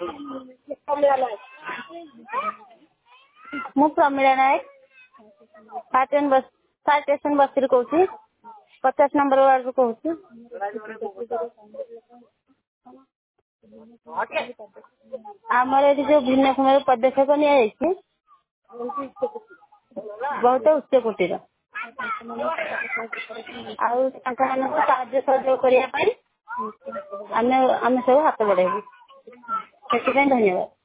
ମୁଁ Pramila Nayak first station ବସ୍ତିରୁ କହୁଛି 50 ନମ୍ବର ୱାର୍ଡରୁ କହୁଛି। ଆମର ଏଠି ଯୋଉ ଭିନ୍ନକ୍ଷମ ପଦକ୍ଷେପ ନିଆଯାଇଛି ବହୁତ ଉଚ୍ଚ କୋଟିର ଆଉ ତାଙ୍କ ମାନଙ୍କୁ ସାହାଯ୍ୟ ସହଯୋଗ କରିବା ପାଇଁ ଆମେ ସବୁ ହାତ ବଢେଇବୁ ସେଥିପାଇଁ ଧନ୍ୟବାଦ।